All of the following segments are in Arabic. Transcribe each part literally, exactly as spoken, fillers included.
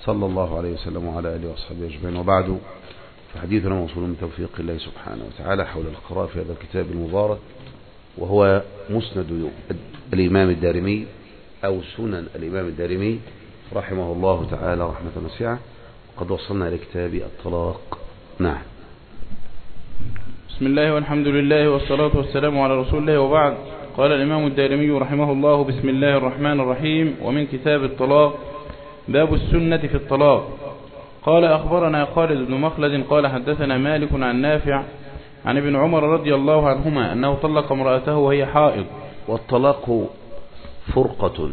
صلى الله عليه وسلم وعلى آله وأصحابه أجمعين، وبعد، فحديثنا موصول من توفيق الله سبحانه وتعالى حول القراءة في هذا الكتاب المبارك، وهو مسند الإمام الدارمي أو سنن الإمام الدارمي رحمه الله تعالى رحمة واسعة. قد وصلنا إلى كتاب الطلاق. نعم. بسم الله والحمد لله والصلاة والسلام على رسول الله، وبعد. قال الإمام الدارمي رحمه الله: بسم الله الرحمن الرحيم. ومن كتاب الطلاق باب السنة في الطلاق. قال: أخبرنا خالد بن مخلد قال: حدثنا مالك عن نافع عن ابن عمر رضي الله عنهما أنه طلق امرأته وهي حائض. والطلاق فرقة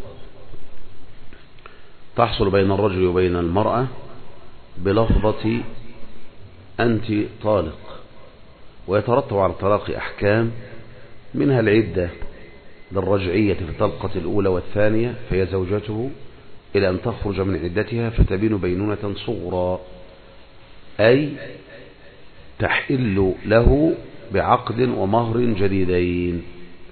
تحصل بين الرجل وبين المرأة بلفظة أنت طالق، ويترتب على الطلاق أحكام، منها العدة للرجعية في الطلقة الأولى والثانية، فهي زوجته إلى أن تخرج من عدتها فتبين بينونة صغرى، أي تحل له بعقد ومهر جديدين.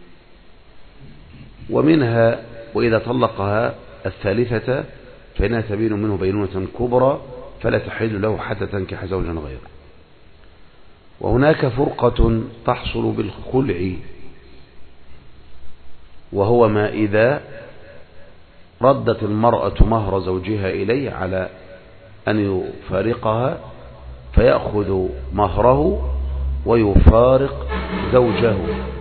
ومنها وإذا طلقها الثالثة فإنها تبين منه بينونة كبرى فلا تحل له حتى تنكح زوجا غيره. وهناك فرقة تحصل بالخلع، وهو ما إذا ردت المرأة مهر زوجها إليه على أن يفارقها فيأخذ مهره ويفارق زوجه،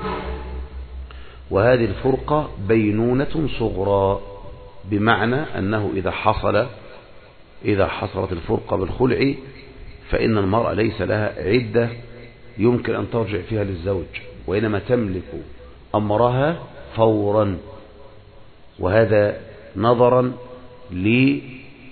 وهذه الفرقة بينونة صغرى، بمعنى أنه إذا حصل إذا حصلت الفرقة بالخلع فإن المرأة ليس لها عدة يمكن أن ترجع فيها للزوج، وإنما تملك أمرها فورا، وهذا نظرا للمال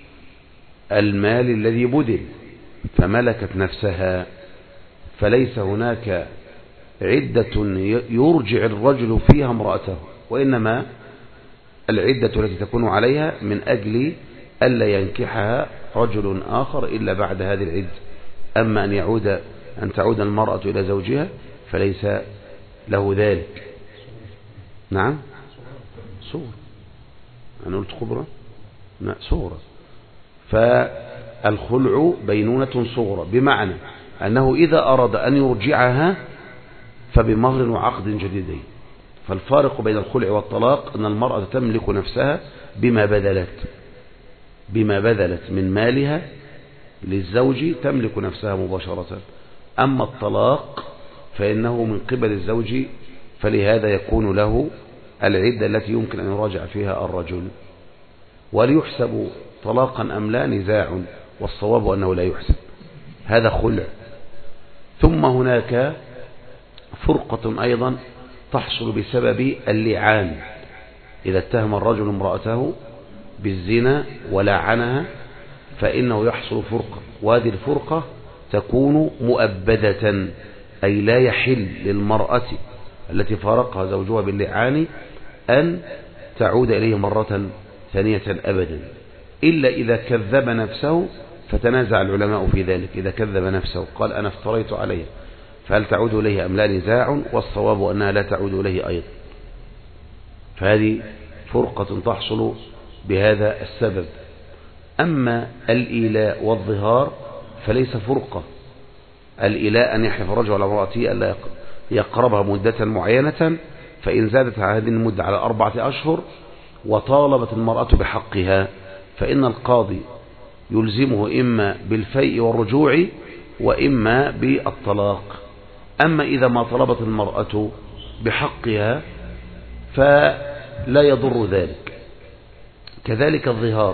الذي بذل، فملكت نفسها، فليس هناك عدة يرجع الرجل فيها امرأته، وإنما العدة التي تكون عليها من أجل ألا ينكحها رجل آخر إلا بعد هذه العدة. أما أن يعود أن تعود المرأة إلى زوجها فليس له ذلك. نعم، صورة، أنا قلت خبرة، لا صورة. فالخلع بينونة صغرى، بمعنى أنه إذا أراد أن يرجعها فبمهر وعقد جديدين. فالفارق بين الخلع والطلاق أن المرأة تملك نفسها بما بذلت بما بذلت من مالها للزوج، تملك نفسها مباشرة. أما الطلاق فإنه من قبل الزوج، فلهذا يكون له العدة التي يمكن أن يراجع فيها الرجل. وليحسب طلاقا أم لا نزاع، والصواب أنه لا يحسب، هذا خلع. ثم هناك فرقة أيضا تحصل بسبب اللعان، إذا اتهم الرجل امرأته بالزنا ولعنها فإنه يحصل فرقة، وهذه الفرقة تكون مؤبدة، أي لا يحل للمرأة التي فارقها زوجها باللعان أن تعود إليه مرة ثانية أبدا، إلا إذا كذب نفسه، فتنازع العلماء في ذلك. إذا كذب نفسه قال أنا افتريت عليه، فهل تعود إليه أم لا نزاع، والصواب أنها لا تعود إليه أيضا. فهذه فرقة تحصل بهذا السبب. أما الإيلاء والظهار فليس فرقة. الإيلاء أن يحلف الرجل على امرأته ألا يقربها مدة معينة، فإن زادت هذه المدة على أربعة أشهر وطالبت المرأة بحقها فإن القاضي يلزمه إما بالفيء والرجوع وإما بالطلاق. أما إذا ما طلبت المرأة بحقها فلا يضر ذلك. كذلك الظهار،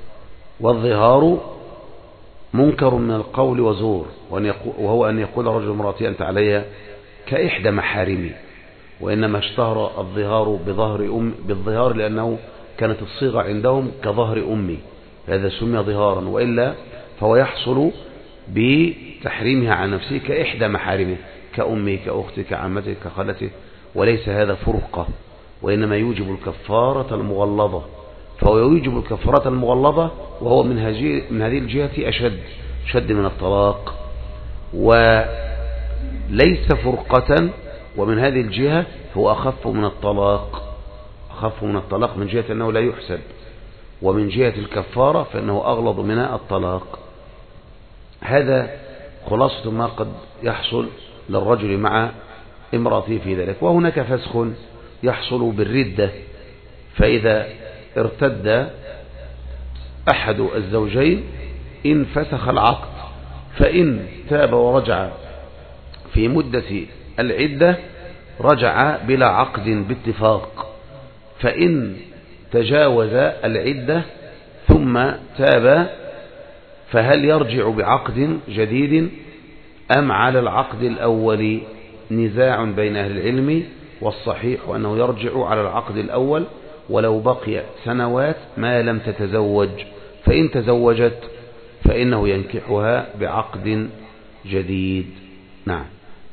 والظهار منكر من القول وزور، وهو أن يقول رجل امرأتي أنت علي كإحدى محارمي، وإنما اشتهر الظهار بظهر أم بالظهار لأنه كانت الصيغة عندهم كظهر أمي، هذا سمي ظهارا، وإلا فهو يحصل بتحريمها عن نفسه كإحدى محارمه، كأمه كأخته كعمته كخالته، وليس هذا فرقة، وإنما يوجب الكفارة المغلظة. فهو يوجب الكفارة المغلظة، وهو من هذه من هذه الجهة أشد شد من الطلاق، وليس فرقة، ومن هذه الجهة هو أخف من الطلاق أخف من الطلاق من جهة أنه لا يحسب. ومن جهة الكفارة فإنه أغلظ من الطلاق. هذا خلاصة ما قد يحصل للرجل مع امرأته في ذلك. وهناك فسخ يحصل بالردة، فإذا ارتد أحد الزوجين انفسخ العقد، فإن تاب ورجع في مدة العدة رجع بلا عقد باتفاق، فإن تجاوز العدة ثم تاب فهل يرجع بعقد جديد أم على العقد الأول؟ نزاع بين أهل العلم، والصحيح أنه يرجع على العقد الأول ولو بقي سنوات ما لم تتزوج، فإن تزوجت فإنه ينكحها بعقد جديد. نعم.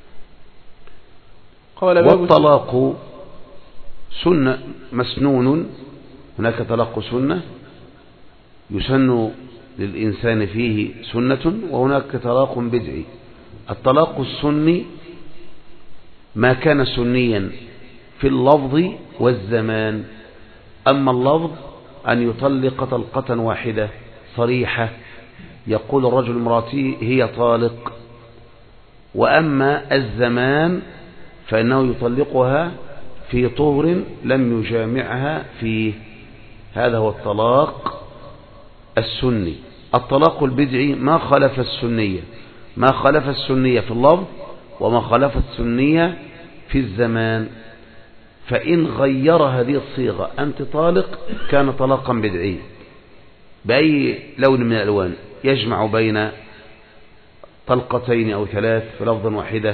والطلاق سنة مسنون، هناك طلاق سنة يسن للإنسان فيه سنة، وهناك طلاق بدعي. الطلاق السني ما كان سنيا في اللفظ والزمان. أما اللفظ أن يطلق طلقة واحدة صريحة يقول الرجل امرأتي هي طالق، وأما الزمان فإنه يطلقها في طهر لم يجامعها فيه. هذا هو الطلاق السني. الطلاق البدعي ما خالف السنية، ما خالف السنية في اللفظ وما خالف السنية في الزمان. فإن غير هذه الصيغة أنت طالق كان طلاقا بدعيا بأي لون من الألوان، يجمع بين طلقتين أو ثلاث في لفظ واحدة،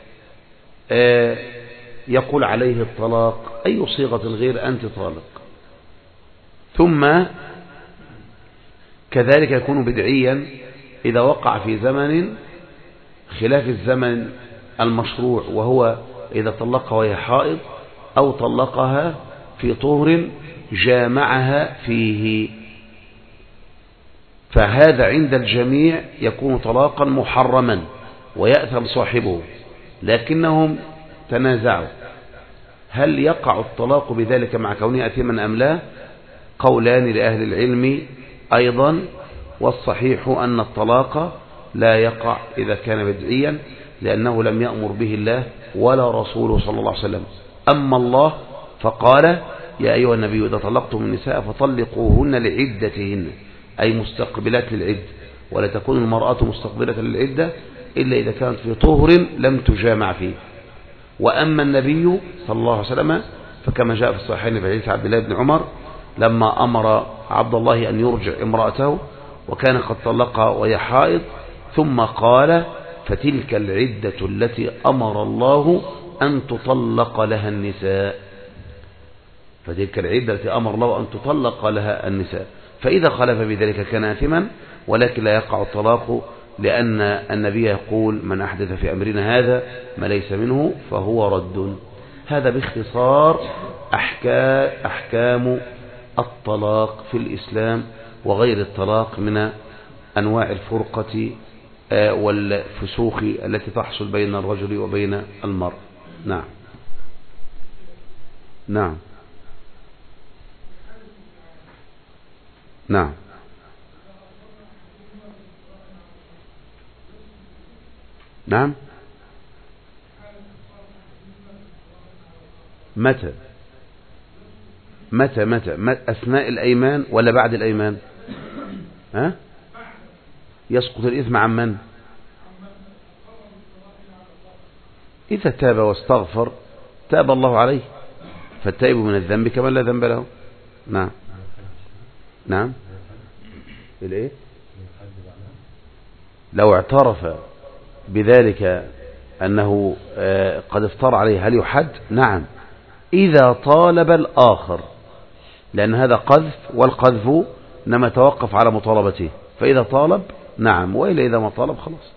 يقول عليه الطلاق أي صيغة غير أنت طالق. ثم كذلك يكون بدعيا إذا وقع في زمن خلاف الزمن المشروع، وهو إذا طلقها وهي حائض أو طلقها في طهر جامعها فيه، فهذا عند الجميع يكون طلاقا محرما ويأثم صاحبه. لكنهم تنازعوا هل يقع الطلاق بذلك مع كونه أثما أم لا؟ قولان لأهل العلم أيضا، والصحيح أن الطلاق لا يقع إذا كان بدعيا، لأنه لم يأمر به الله ولا رسوله صلى الله عليه وسلم. أما الله فقال يا أيها النبي إذا طلقتم النساء فطلقوهن لعدتهن، أي مستقبلات للعدة، ولا تكون المرأة مستقبلة للعدة إلا إذا كانت في طهر لم تجامع فيه. وأما النبي صلى الله عليه وسلم فكما جاء في الصحيحين في حديث عبد الله بن عمر لما أمر عبد الله أن يرجع امرأته وكان قد طلقها وهي حائض، ثم قال فتلك العدة التي أمر الله أن تطلق لها النساء، فتلك العدة التي أمر الله أن تطلق لها النساء. فإذا خلف بذلك كان آثما، ولكن لا يقع الطلاق، لأن النبي يقول من أحدث في أمرنا هذا ما ليس منه فهو رد. هذا باختصار أحكام الطلاق في الإسلام وغير الطلاق من أنواع الفرقة والفسوخ التي تحصل بين الرجل وبين المرء. نعم. نعم. نعم. نعم. متى متى متى أثناء الأيمان ولا بعد الأيمان؟ ها؟ يسقط الإثم عن من؟ إذا تاب واستغفر تاب الله عليه، فالتائب من الذنب كمن لا ذنب له. نعم. نعم. الإيه؟ لو اعترف بذلك أنه قد افترى عليه هل يحد؟ نعم، إذا طالب الآخر، لأن هذا قذف، والقذف إنما توقف على مطالبته، فإذا طالب نعم، وإلا إذا ما طالب خلاص.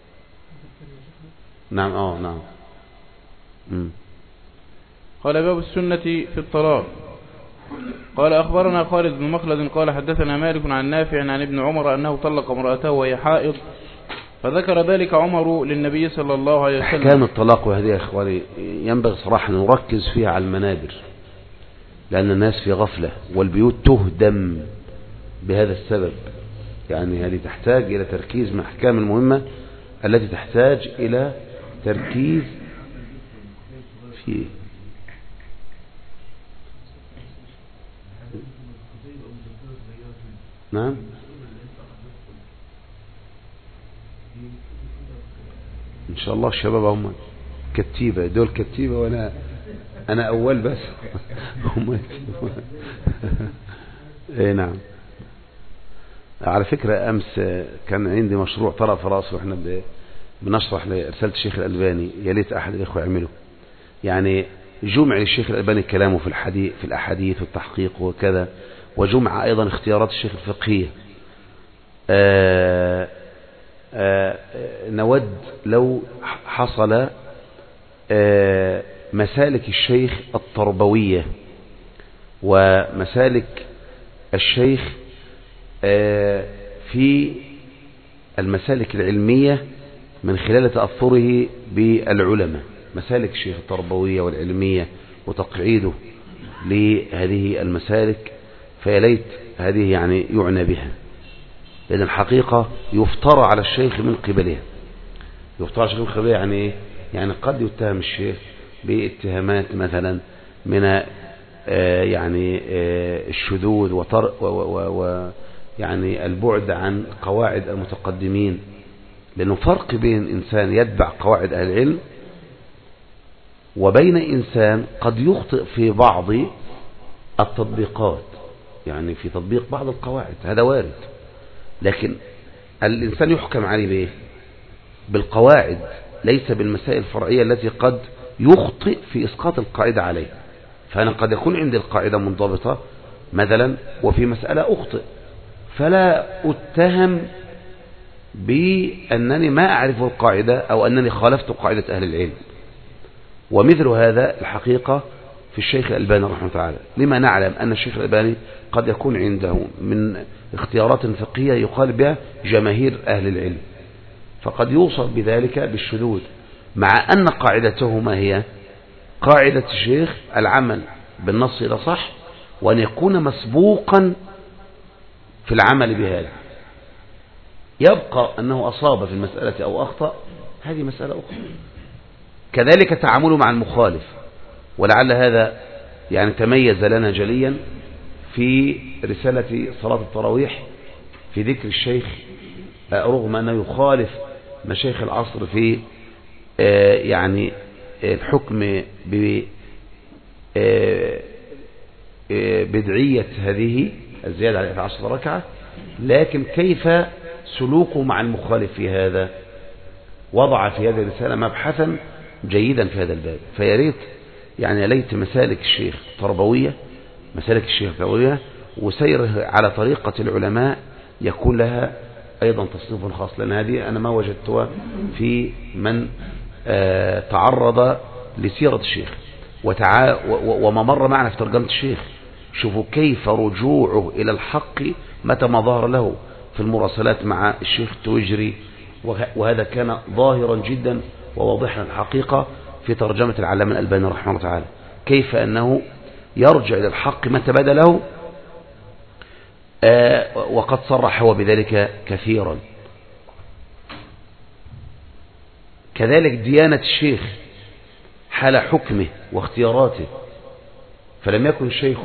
نعم. آه نعم. م. قال باب السنة في الطلاق. قال أخبرنا خالد بن مخلد قال حدثنا مالك عن نافع عن ابن عمر أنه طلق امرأته وهي حائض، فذكر ذلك عمر للنبي صلى الله عليه وسلم. أحكام الطلاق وهذه يا إخواني ينبغي صراحة نركز فيها على المنابر، لأن الناس في غفلة والبيوت تهدم بهذا السبب. يعني هذه تحتاج إلى تركيز من الأحكام المهمة التي تحتاج إلى تركيز في نعم إن شاء الله الشباب هم كتيبة، دول كتيبة وأنا أنا أول بس هم إيه نعم. على فكرة أمس كان عندي مشروع طرأ في راسي وإحنا بنشرح لرسالة الشيخ الألباني، يا ليت أحد الإخوة يعمله. يعني جمع للشيخ الألباني كلامه في الحديث في الأحاديث والتحقيق وكذا، وجمع أيضا اختيارات الشيخ الفقهية. آآ آآ نود لو حصل مسالك الشيخ التربوية ومسالك الشيخ في المسالك العلمية من خلال تأثره بالعلماء، مسالك الشيخ التربوية والعلمية وتقعيده لهذه المسالك، فيليت هذه يعني يعنى بها، لأن الحقيقة يفترى على الشيخ من قبلها. يفترى على الشيخ من قبلها يعني إيه؟ يعني قد يتهم الشيخ باتهامات مثلا من آه يعني آه الشذوذ وطر و و و يعني البعد عن قواعد المتقدمين، لأنه فرق بين إنسان يتبع قواعد أهل العلم وبين إنسان قد يخطئ في بعض التطبيقات، يعني في تطبيق بعض القواعد، هذا وارد. لكن الإنسان يحكم عليه بإيه؟ بالقواعد، ليس بالمسائل الفرعية التي قد يخطئ في إسقاط القاعدة عليه. فأنا قد يكون عندي القاعدة منضبطة مثلا وفي مسألة أخطئ، فلا أتهم بأنني ما أعرف القاعدة أو أنني خالفت قاعدة أهل العلم. ومثل هذا الحقيقة في الشيخ الألباني رحمه الله تعالى، لما نعلم أن الشيخ الألباني قد يكون عنده من اختيارات فقهية يخالف بها جماهير أهل العلم، فقد يوصل بذلك بالشذوذ، مع أن قاعدته ما هي؟ قاعدة الشيخ العمل بالنص إلى صح، وأن يكون مسبوقا في العمل بهذا. يبقى أنه أصاب في المسألة أو أخطأ، هذه مسألة أخرى. كذلك تعامله مع المخالف، ولعل هذا يعني تميز لنا جليا في رسالة صلاة التراويح في ذكر الشيخ، رغم أنه يخالف مشايخ العصر في يعني الحكم ببدعية هذه الزيادة على عشر ركعة، لكن كيف سلوكه مع المخالف في هذا؟ وضع في هذه الرسالة مبحثا جيدا في هذا الباب. فياريت يعني ليت مسالك الشيخ تربوية، مسالك الشيخ تربوية وسيره على طريقة العلماء يكون لها أيضا تصنيف خاص، لأن هذه أنا ما وجدتها في من آه تعرض لسيرة الشيخ وتع... وما مر معنا في ترجمة الشيخ. شوفوا كيف رجوعه إلى الحق متى ما ظهر له في المراسلات مع الشيخ التويجري، وهذا كان ظاهرا جدا وواضحا الحقيقة في ترجمة العلامة الألباني رحمه الله تعالى، كيف أنه يرجع إلى الحق متى بدا له، آه وقد صرح هو بذلك كثيرا. كذلك ديانة الشيخ حال حكمه واختياراته، فلم يكن الشيخ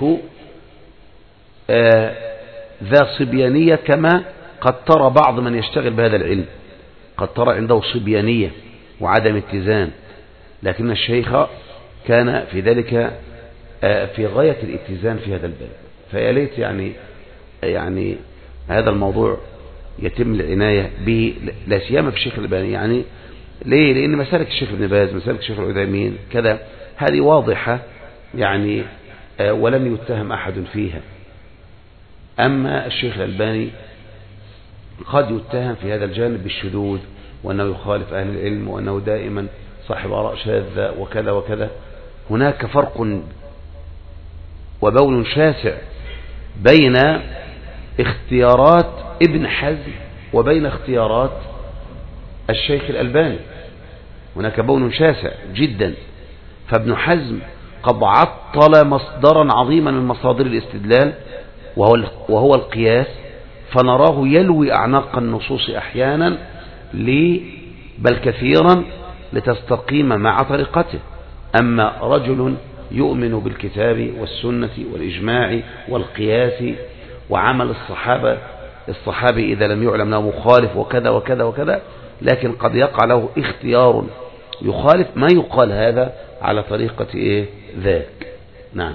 آه ذا صبيانية كما قد ترى بعض من يشتغل بهذا العلم، قد ترى عنده صبيانية وعدم اتزان، لكن الشيخ كان في ذلك آه في غاية الاتزان في هذا الباب. فيا ليت يعني يعني هذا الموضوع يتم العناية به، لا سيما في الشيخ الألباني. يعني ليه؟ لأن مسالك الشيخ ابن باز، مسالك الشيخ العثيمين كذا، هذه واضحة يعني آه ولم يتهم أحد فيها. أما الشيخ الألباني قد يتهم في هذا الجانب بالشذوذ، وأنه يخالف أهل العلم، وأنه دائما صاحب آراء شاذة وكذا وكذا. هناك فرق وبول شاسع بين اختيارات ابن حزم وبين اختيارات الشيخ الألباني، هناك بول شاسع جدا. فابن حزم قد عطل مصدرا عظيما من مصادر الاستدلال وهو, وهو القياس، فنراه يلوي أعناق النصوص أحيانا بل كثيرا لتستقيم مع طريقته. أما رجل يؤمن بالكتاب والسنة والإجماع والقياس وعمل الصحابة الصحابي إذا لم يعلم له مخالف وكذا وكذا وكذا، لكن قد يقع له اختيار يخالف، ما يقال هذا على طريقة إيه ذاك. نعم.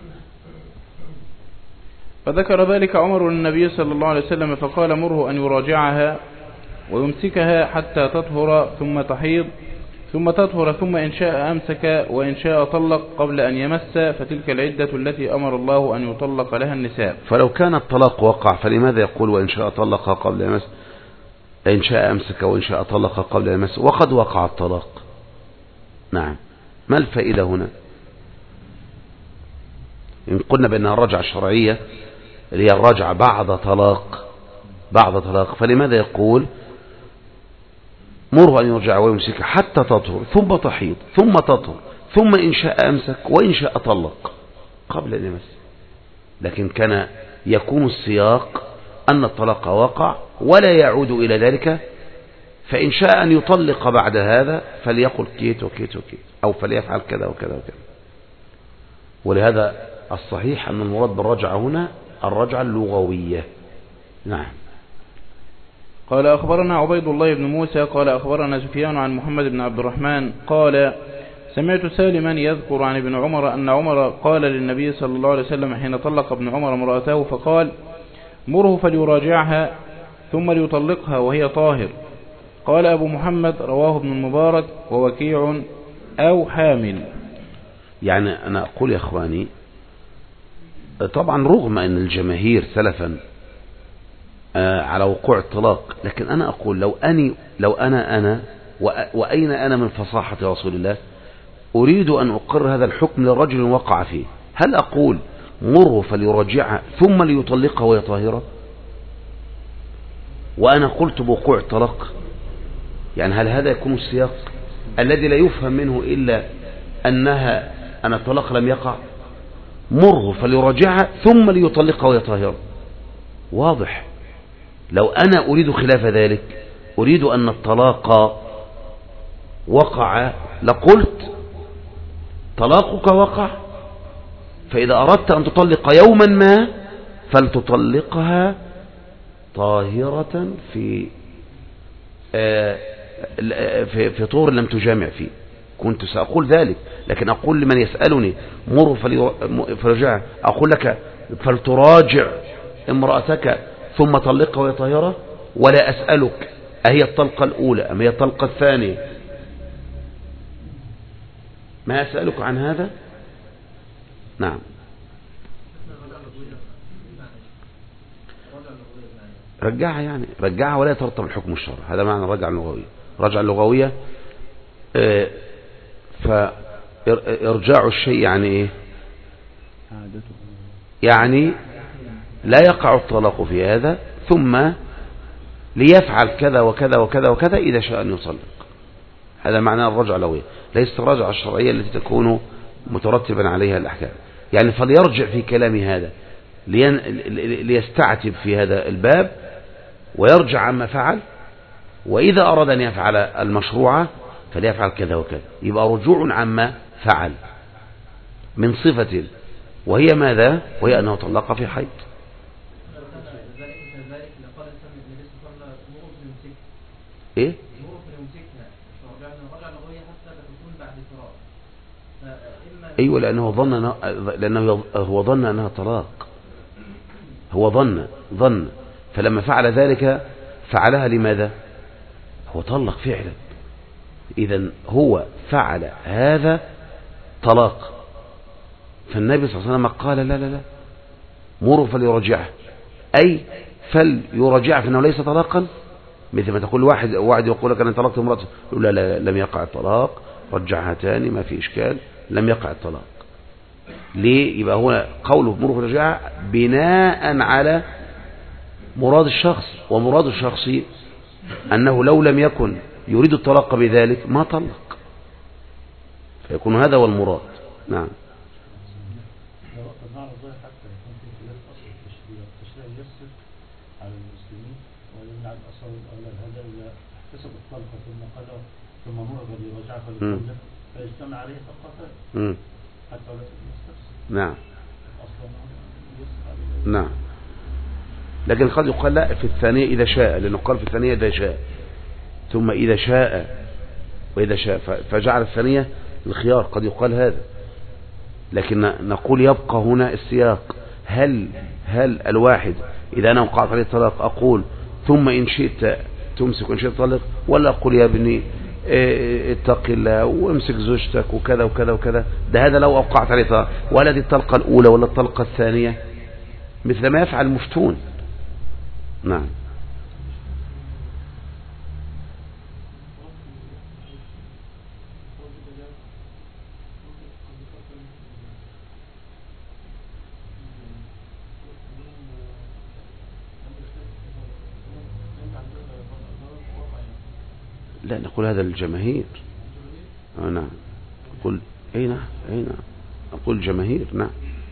فذكر ذلك عمر للنبي صلى الله عليه وسلم فقال مره أن يراجعها ويمسكها حتى تطهر ثم تحيض ثم تطهر، ثم إن شاء أمسك وإن شاء طلق قبل أن يمس، فتلك العدة التي أمر الله أن يطلق لها النساء. فلو كان الطلاق وقع فلماذا يقول وإن شاء طلق قبل أن يمس، إن شاء أمسك وإن شاء طلق قبل أن يمس، وقد وقع الطلاق؟ نعم. ما الفائدة هنا؟ إن قلنا بأنها الرجعة الشرعية اللي هي الرجعة بعد طلاق بعد طلاق، فلماذا يقول مره أن يرجع ويمسك حتى تطهر ثم تحيض ثم تطهر ثم إن شاء أمسك وإن شاء طلق قبل أن يمس؟ لكن كان يكون السياق أن الطلاق وقع ولا يعود إلى ذلك، فإن شاء أن يطلق بعد هذا فليقل كيت وكيت وكيت، أو فليفعل كذا وكذا وكذا. ولهذا الصحيح أن المراد بالرجعة هنا الرجعة اللغوية. نعم. قال أخبرنا عبيد الله بن موسى قال أخبرنا سفيان عن محمد بن عبد الرحمن قال سمعت سالما يذكر عن ابن عمر أن عمر قال للنبي صلى الله عليه وسلم حين طلق ابن عمر امرأته فقال مره فليراجعها ثم ليطلقها وهي طاهر. قال أبو محمد رواه ابن المبارك ووكيع أو حامل. يعني أنا أقول يا أخواني، طبعا رغم أن الجماهير سلفا على وقوع الطلاق، لكن أنا أقول لو أني لو أنا أنا وأين أنا من فصاحة رسول الله أريد أن أقر هذا الحكم لرجل وقع فيه، هل أقول مره فليراجعها ثم ليطلقها وهي طاهرة وأنا قلت بوقوع الطلاق؟ يعني هل هذا يكون السياق الذي لا يفهم منه إلا أنها أن الطلاق لم يقع؟ مره فليراجعها ثم ليطلقها وهي طاهرة، واضح. لو أنا أريد خلاف ذلك، أريد أن الطلاق وقع، لقلت طلاقك وقع، فإذا أردت أن تطلق يوما ما فلتطلقها طاهرة في في في طور لم تجامع فيه. كنت سأقول ذلك، لكن أقول لمن يسألني مر فليراجعها، أقول لك فلتراجع امرأتك ثم طلقها وهي طاهرة، ولا أسألك أهي الطلقة الأولى أم هي الطلقة الثانية، ما أسألك عن هذا. نعم. رجعها يعني رجعها ولا يترتب الحكم الشرعي، هذا معنى الرجعة اللغوية. الرجعة اللغوية آه فإرجاع الشيء يعني إيه؟ يعني لا يقع الطلاق في هذا ثم ليفعل كذا وكذا وكذا وكذا إذا شاء أن يطلق. هذا معنى الرجعة اللغوية، ليست الرجعة الشرعية التي تكون مترتبا عليها الأحكام. يعني فليرجع في كلام هذا لين ليستعتب في هذا الباب ويرجع عما فعل، وإذا أراد أن يفعل المشروع فليفعل كذا وكذا، يبقى رجوع عما فعل من صفة، وهي ماذا؟ وهي أنه طلق في حيض. إيه؟ أيوة، لأنه ظن لأنه هو ظن أنها طلاق، هو ظن ظن فلما فعل ذلك فعلها لماذا؟ هو طلق فعلا. إذن هو فعل هذا طلاق، فالنبي صلى الله عليه وسلم قال لا لا لا مروا فليراجعه، أي فليراجعه فإنه ليس طلاقا. مثل ما تقول واحد واحد يقول لك أنا طلقت امرأتي، يقول لا لا لم يقع الطلاق، رجعها تاني ما في إشكال، لم يقع الطلاق. ليه؟ يبقى هو قوله مروا فليراجعه بناء على مراد الشخص، ومراد الشخص أنه لو لم يكن يريد الطلاق بذلك ما طلق، فيكون هذا هو المراد. نعم. بعد أصل الأولاد هذا إذا احتسب الطلقة ثم قال ثم مرغ لرجع فليطلق فيجتمع عليه طلقتان حتى ولا تستفسر. نعم أصلا نعم. لكن قد يقال لا في الثانية إذا شاء، لأنه قال في الثانية إذا شاء ثم إذا شاء وإذا شاء فجعل الثانية الخيار، قد يقال هذا. لكن نقول يبقى هنا السياق، هل هل الواحد إذا أنا وقعت عليه الطلاق أقول ثم إن شئت تمسك وإن شئت تطلق، ولا أقول يا ابني اتق الله وامسك زوجتك وكذا وكذا وكذا؟ ده هذا لو أوقعت عليه طلاق، ولا دي الطلقة الأولى ولا الطلقة الثانية، مثل ما يفعل المفتون. نعم. لا نقول هذا للجماهير. آه نعم. نقول أي نعم أي نعم نقول الجماهير. نعم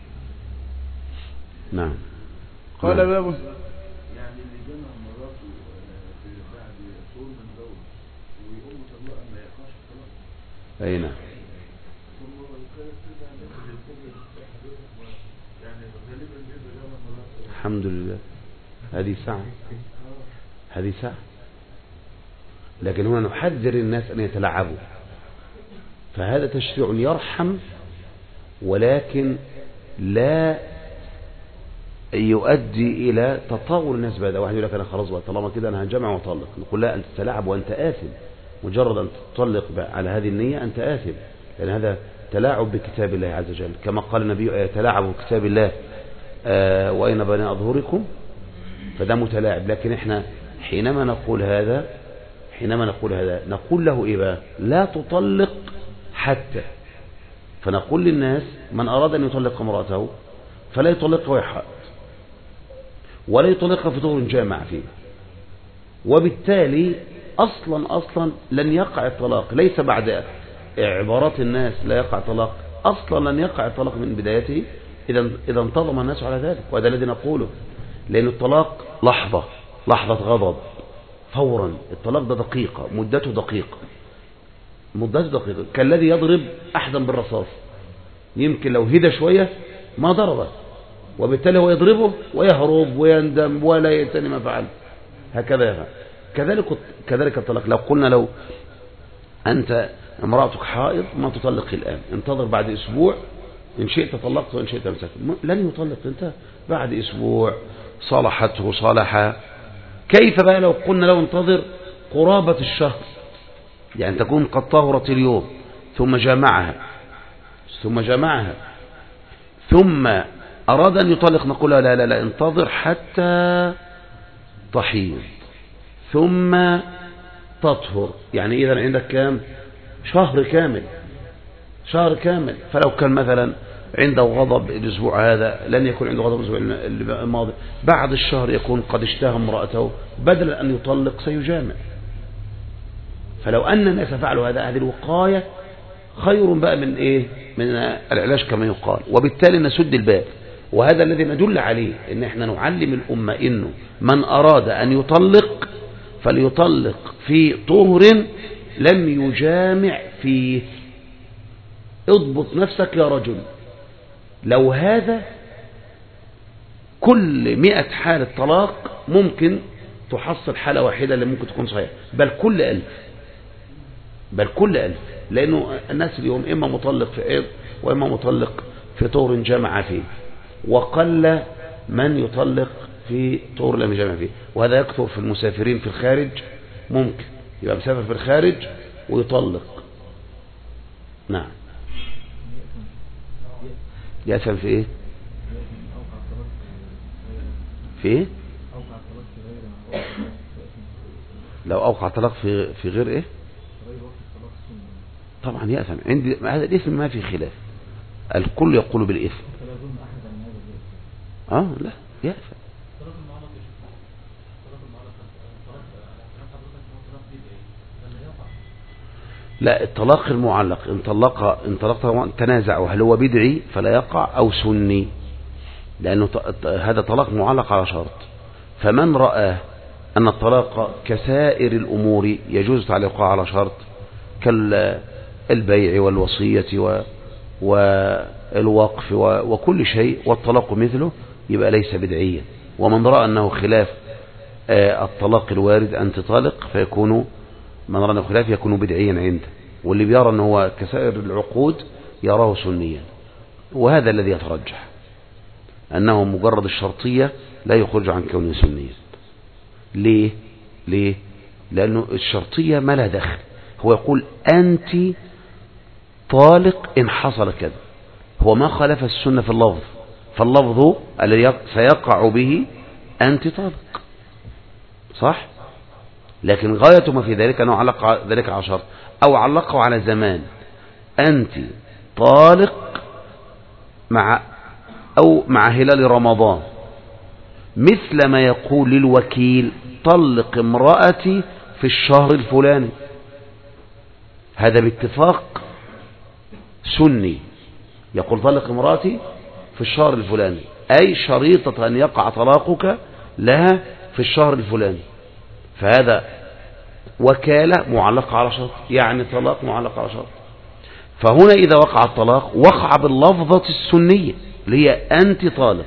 نعم. قال نعم. باب يعني اللي جمع مراته بعد طول من زوج ويقوم طلقها ما يقعش الطلاق. أي نعم. ثم كانت ترجع للفجر يعني غالبا بيبقى جمع مراته. الحمد لله هذه ساعة هذه ساعة. لكن هنا نحذر الناس أن يتلاعبوا، فهذا تشريع يرحم ولكن لا يؤدي إلى تطاول الناس. بعد واحد يقول لك أنا خلاص بقى طالما كده أنا هنجمع وأطلق، نقول لا، أنت تتلاعب وأنت آثم. مجرد أن تطلق على هذه النية أنت آثم، لأن هذا تلاعب بكتاب الله عز وجل، كما قال النبي يتلاعب بكتاب الله آه وأين بني أظهركم، فده متلاعب. لكن احنا حينما نقول هذا حينما نقول هذا نقول له إيه بقى؟ لا تطلق حتى. فنقول للناس من أراد أن يطلق امرأته فلا يطلقها وهي حائض، ولا يطلقها في طهر جامع فيه، وبالتالي أصلا أصلا لن يقع الطلاق. ليس بعد عبارات الناس لا يقع طلاق، أصلا لن يقع الطلاق من بدايته إذا إذا انتظم الناس على ذلك. وهذا الذي نقوله، لأن الطلاق لحظة لحظة غضب فورا. الطلاق ده دقيقة، مدته دقيقة مدته دقيقة كالذي يضرب أحدا بالرصاص، يمكن لو هدى شوية ما ضربه، وبالتالي هو يضربه ويهرب ويندم ولا يتني ما فعل. هكذا يفعل. كذلك كذلك الطلاق. لو قلنا لو أنت امرأتك حائض ما تطلق الآن، انتظر بعد أسبوع، إن شئت طلقت وإن شئت امسكت. لن يطلق. انت بعد أسبوع صالحته صالحة. كيف بقى لو قلنا لو انتظر قرابة الشهر، يعني تكون قد طهرت اليوم ثم جامعها ثم جامعها ثم أراد أن يطلق، نقول لا لا لا انتظر حتى تحيض ثم تطهر. يعني إذا عندك كام؟ شهر كامل شهر كامل. فلو كان مثلا عنده غضب الأسبوع هذا، لن يكون عنده غضب الأسبوع الماضي، بعد الشهر يكون قد اشتهى امرأته، بدلا أن يطلق سيجامع. فلو أن الناس فعلوا هذا، هذه الوقاية خير بقى من إيه؟ من العلاج كما يقال. وبالتالي نسد الباب، وهذا الذي ندل عليه، إن احنا نعلم الأمة إنه من أراد أن يطلق فليطلق في طهر لم يجامع فيه. اضبط نفسك يا رجل. لو هذا كل مئة حالة طلاق ممكن تحصل حالة واحدة اللي ممكن تكون صحيحة، بل كل ألف بل كل ألف لأنه الناس اليوم إما مطلق في عيض وإما مطلق في طهر جامع فيه، وقل من يطلق في طهر لم يجامع فيه. وهذا يكثر في المسافرين في الخارج، ممكن يبقى مسافر في الخارج ويطلق. نعم. يأثم في ايه؟ في ايه؟ لو اوقع طلاق في في غير ايه؟ طبعا يأثم. عندي هذا الاسم ما في خلاف، الكل يقول بالاسم. اه لا يأثم. لا، الطلاق المعلق ان طلق ان طلق تنازعوا هل هو بدعي فلا يقع او سني، لانه هذا طلاق معلق على شرط. فمن رأى أن الطلاق كسائر الأمور يجوز تعليقها على شرط كالبيع والوصية والوقف وكل شيء، والطلاق مثله، يبقى ليس بدعيا. ومن رأى أنه خلاف الطلاق الوارد أن تطلق فيكون من رأى أنه خلاف يكون بدعيا عنده، واللي بيرى أنه هو كسائر العقود يراه سنيا. وهذا الذي يترجح، أنه مجرد الشرطية لا يخرج عن كونه سنيا. ليه؟ ليه؟ لأنه الشرطية ما لا دخل، هو يقول أنت طالق إن حصل كذا، هو ما خالف السنة في اللفظ، فاللفظ الذي سيقع به أنت طالق، صح؟ لكن غاية ما في ذلك أنه علق ذلك على شرط، أو علقه على زمان، أنت طالق مع أو مع هلال رمضان، مثل ما يقول للوكيل طلق امرأتي في الشهر الفلاني. هذا باتفاق سني، يقول طلق امرأتي في الشهر الفلاني، أي شريطة أن يقع طلاقك لها في الشهر الفلاني. فهذا وكالة معلقة على شرط، يعني طلاق معلق على شرط. فهنا إذا وقع الطلاق وقع باللفظة السنية اللي هي أنت طالق،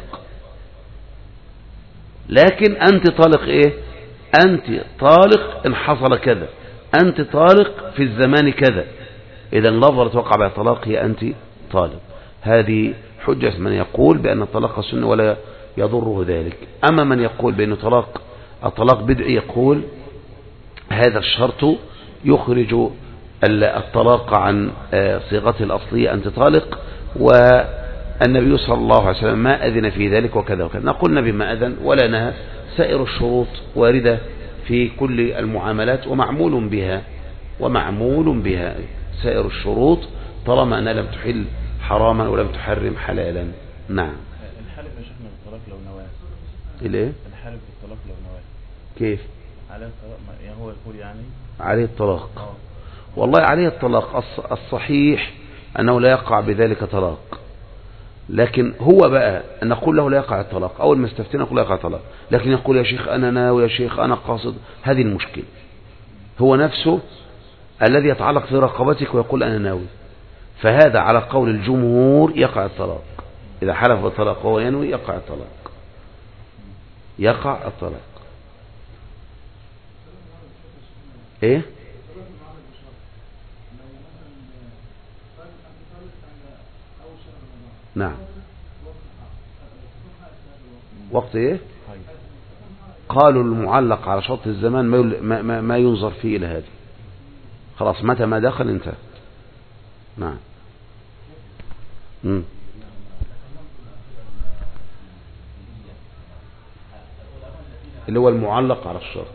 لكن أنت طالق إيه؟ أنت طالق إن حصل كذا، أنت طالق في الزمان كذا. إذا اللفظة توقع بها الطلاق هي أنت طالق. هذه حجة من يقول بأن الطلاق سنة ولا يضره ذلك. أما من يقول بأن طلاق الطلاق بدعي يقول هذا الشرط يخرج الطلاق عن صيغته الأصلية أنت طالق، والنبي صلى الله عليه وسلم ما أذن في ذلك وكذا وكذا. نقول النبي ما أذن ولا نهى، سائر الشروط واردة في كل المعاملات ومعمول بها ومعمول بها سائر الشروط طالما أنها لم تحل حراما ولم تحرم حلالا. نعم. الحالف يا شيخنا بالطلاق لو نواه. الايه؟ الحالف بالطلاق لو نواه. كيف؟ عليه الطلاق، يعني هو يقول يعني عليه الطلاق. أوه. والله عليه الطلاق الصحيح أنه لا يقع بذلك طلاق، لكن هو بقى أن نقول له لا يقع الطلاق، أول ما استفتنا نقول لا يقع الطلاق، لكن يقول يا شيخ أنا ناوي، يا شيخ أنا قاصد. هذه المشكلة، هو نفسه الذي يتعلق في رقبتك ويقول أنا ناوي، فهذا على قول الجمهور يقع الطلاق. إذا حلف بالطلاق وهو ينوي يقع الطلاق، يقع الطلاق. إيه؟ نعم. وقت إيه؟ قالوا المعلق على شرط الزمان ما, ما, ما ينظر فيه إلى هذا، خلاص متى ما دخل انتهى. نعم. مم. اللي هو المعلق على الشرط.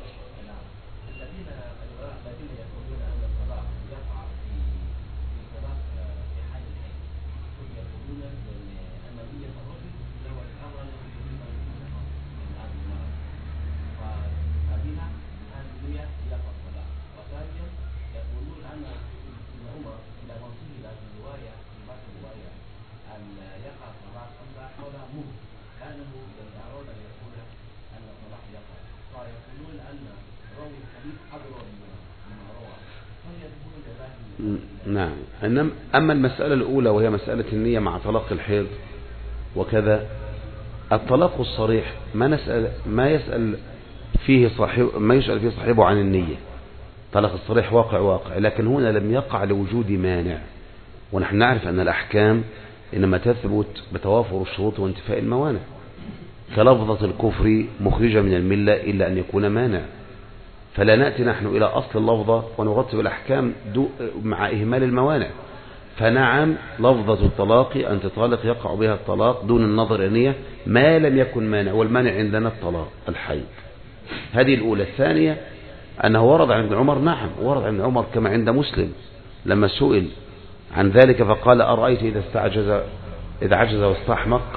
نعم. أما المسألة الأولى وهي مسألة النية مع طلاق الحيض وكذا، الطلاق الصريح ما نسأل ما يسأل فيه صاحب ما يسأل فيه صاحبه عن النية. طلاق الصريح واقع واقع، لكن هنا لم يقع لوجود مانع، ونحن نعرف أن الأحكام إنما تثبت بتوافر الشروط وانتفاء الموانع، كلفظة الكفر مخرجة من الملة إلا أن يكون مانع. فلا نأتي نحن إلى أصل اللفظة ونرتب الأحكام مع إهمال الموانع. فنعم لفظة الطلاق أنت طالق يقع بها الطلاق دون النظر النية ما لم يكن مانع، والمانع عندنا الطلاق الحيض. هذه الأولى. الثانية أنه ورد عن ابن عمر، نعم ورد عن ابن عمر كما عند مسلم لما سئل عن ذلك فقال أرأيت إذا استعجز إذا عجز واستحمق.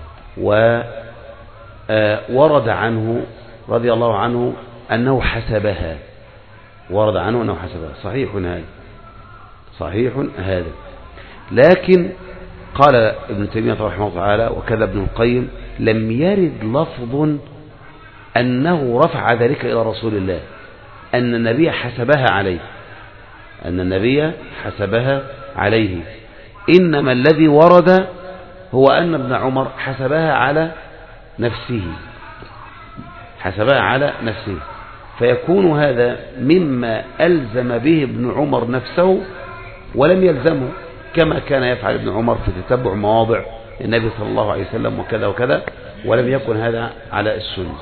وورد عنه رضي الله عنه أنه حسبها، ورد عنه أنه حسبها. صحيح هذا، صحيح هذا. لكن قال ابن تيمية رحمه الله تعالى وكذا ابن القيم لم يرد لفظ أنه رفع ذلك إلى رسول الله، أن النبي حسبها عليه، أن النبي حسبها عليه. إنما الذي ورد هو أن ابن عمر حسبها على نفسه، حسبها على نفسه، فيكون هذا مما ألزم به ابن عمر نفسه ولم يلزمه، كما كان يفعل ابن عمر في تتبع مواضع النبي صلى الله عليه وسلم وكذا وكذا، ولم يكن هذا على السنة.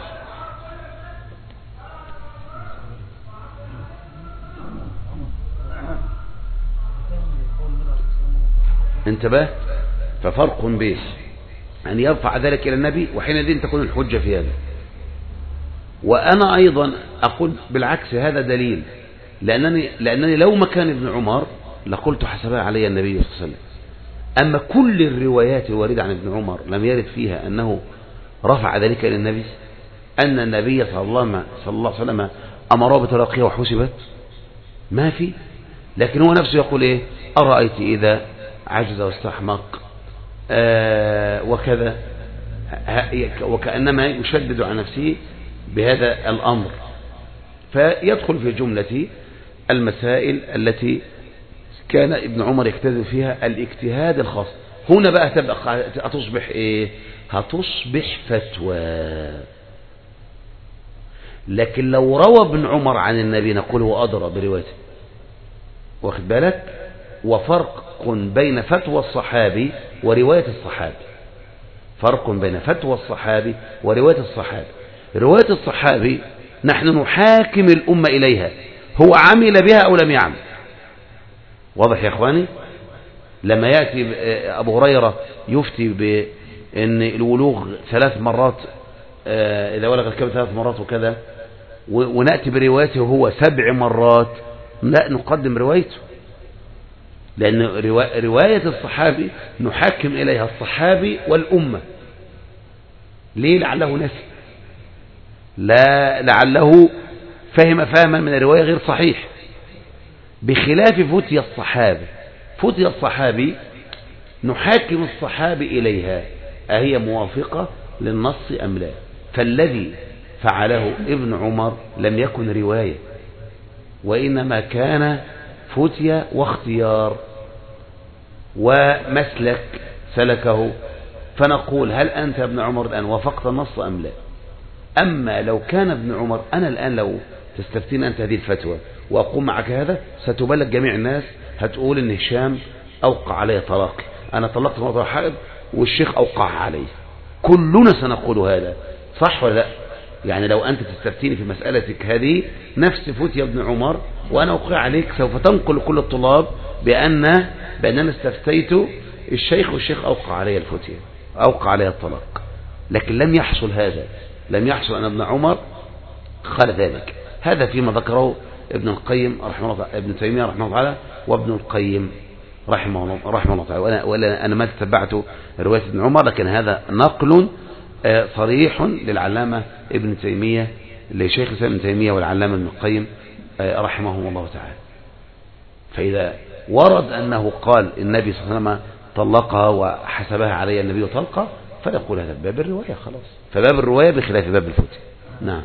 انتبه، ففرق بين أن يرفع ذلك إلى النبي وحينئذ تكون الحجة في هذا. وأنا أيضا أقول بالعكس هذا دليل، لأنني, لأنني لو مكان ابن عمر لقلت حسبها علي النبي صلى الله عليه وسلم. أما كل الروايات الواردة عن ابن عمر لم يرد فيها أنه رفع ذلك إلى النبي، أن النبي صلى الله عليه وسلم أمره بتلقيه وحسبت، ما في. لكن هو نفسه يقول إيه؟ أرأيت إذا عجز واستحمق آه وكذا، وكأنما يشدد على نفسه بهذا الأمر. فيدخل في جملة المسائل التي كان ابن عمر يجتهد فيها الاجتهاد الخاص. هنا بقى تبقى هتصبح ايه؟ هتصبح فتوى. لكن لو روى ابن عمر عن النبي نقول هو أدرى بروايته، واخد بالك؟ وفرق بين فتوى الصحابي ورواية الصحابي، فرق بين فتوى الصحابي ورواية الصحابي. رواية الصحابي نحن نحاكم الأمة إليها، هو عمل بها أو لم يعمل. واضح يا إخواني؟ لما يأتي أبو هريرة يفتي بأن الولوغ ثلاث مرات، إذا ولغ الكبد ثلاث مرات وكذا، ونأتي بروايته هو سبع مرات، لا نقدم روايته، لأن رواية الصحابي نحاكم إليها الصحابي والأمة. ليه؟ لعله نسي، لا لعله فهم فهما من الرواية غير صحيح، بخلاف فتي الصحابي. فتي الصحابي نحاكم الصحابي إليها أهي موافقة للنص أم لا. فالذي فعله ابن عمر لم يكن رواية، وإنما كان فتية واختيار ومسلك سلكه. فنقول هل أنت ابن عمر الآن وافقت النص أم لا؟ أما لو كان ابن عمر، أنا الآن لو تستفتين أنت هذه الفتوى وأقوم معك هذا، ستبلغ جميع الناس، هتقول إن هشام أوقع علي طلاق، أنا طلقت مرة حائض والشيخ أوقع علي، كلنا سنقول هذا، صح ولا لا؟ يعني لو أنت تستفتيني في مسألتك هذه نفس فتية ابن عمر وأنا أوقع عليك، سوف تنقل كل الطلاب بأن بأننا استفتيت الشيخ والشيخ أوقع علي الفتية، أوقع علي الطلاق. لكن لم يحصل هذا، لم يحصل أن ابن عمر قال ذلك. هذا فيما ذكره ابن القيم رحمه الله، ابن تيمية رحمه الله تعالى، وابن القيم رحمه الله رحمه الله تعالى. وأنا, وأنا أنا ما تتبعت رواية ابن عمر، لكن هذا نقل صريح للعلامة ابن تيمية، لشيخ الإسلام ابن تيمية والعلامة ابن القيم رحمهم الله تعالى. فإذا ورد أنه قال النبي صلى الله عليه وسلم طلقها وحسبها علي النبي طلقة، فنقول هذا باب الرواية خلاص، فباب الرواية بخلاف باب الفتي. نعم.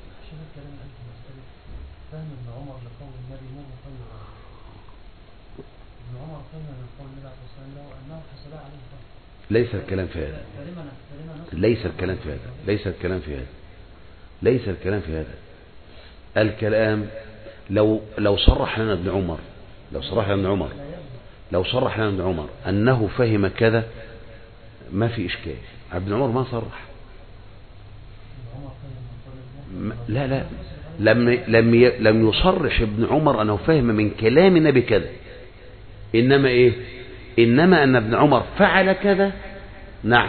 ليس الكلام في هذا، ليس الكلام في هذا، ليس الكلام في هذا، ليس الكلام في هذا. الكلام لو لو صرح لنا ابن عمر، لو صرح لنا ابن عمر، لو صرح لنا ابن عمر أنه فهم كذا ما في إشكال. ابن عمر ما صرح، لا لا لم لم لم يصرح ابن عمر أنه فهم من كلام النبي كذا، إنما إيه؟ إنما أن ابن عمر فعل كذا. نعم.